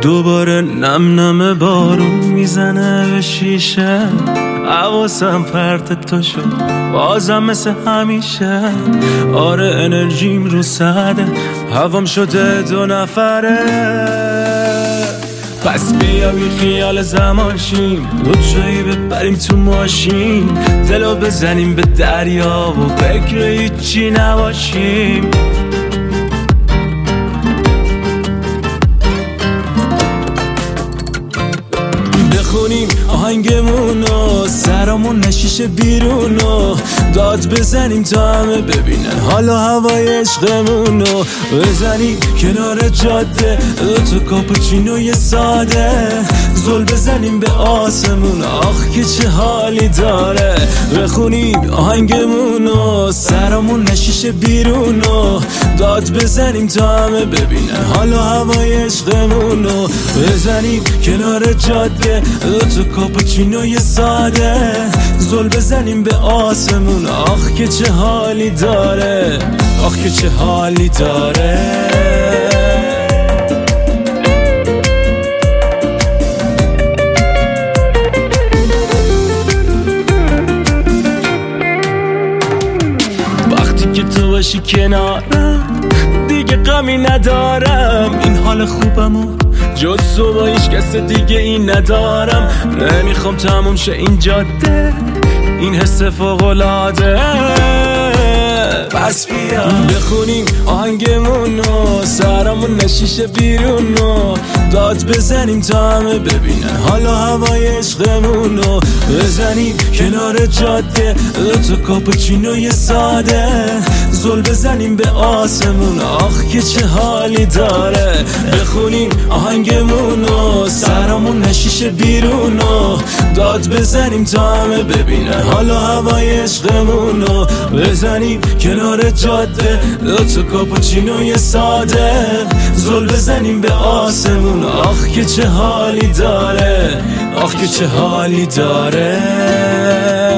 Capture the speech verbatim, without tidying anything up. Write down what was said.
دوباره نم نم بارون میزنه به شیشه، حواسم پرت تو شد بازم مثل همیشه. آره انرژیم رو سده، هوام شده دو نفره. پس بیا بی خیال زمان شیم، دو جایی ببریم تو ماشین، دلو بزنیم به دریا و فکر هیچی نباشیم. بخونیم آهنگمونو، سرامون نشیشه بیرونو، داد بزنیم تا همه ببینن حال و هوای عشقمونو. بزنیم کنار جاده دو تا کاپوچینوی ساده، زل بزنیم به آسمون، آخ که چه حالی داره. بخونیم آهنگمونو، سرامون نشیشه بیرونو، داد بزنیم تا همه ببینن حال و هوای عشقمونو. بزنیم کنار جاده دو تا کاپوچینوی ساده، زل بزنیم به آسمون، آخ که چه حالی داره، آخ که چه حالی داره. وقتی که تو باشی کنارم دیگه غمی ندارم، این حال خوبمو جز تو با هیچ کس دیگه این ندارم. نمیخوام تموم شه این جاده، این حس فوق‌العاده. پس بیا بخونیم آهنگمونو، سرامون نشیشه بیرونو، داد بزنیم تا همه ببینن حال و هوای عشقمونو. بزنیم کنار جاده دو تا کاپوچینوی ساده، زل بزنیم به آسمون، آخ که چه حالی داره. بخونیم آهنگمونو، سرامون نشیشه بیرونو، داد بزنیم تا همه ببینن حال و هوای عشقمونو. بزنیم کنار جاده دو تا کاپوچینوی ساده، زل بزنیم به آسمون، آخ که چه حالی داره، آخ که چه حالی داره.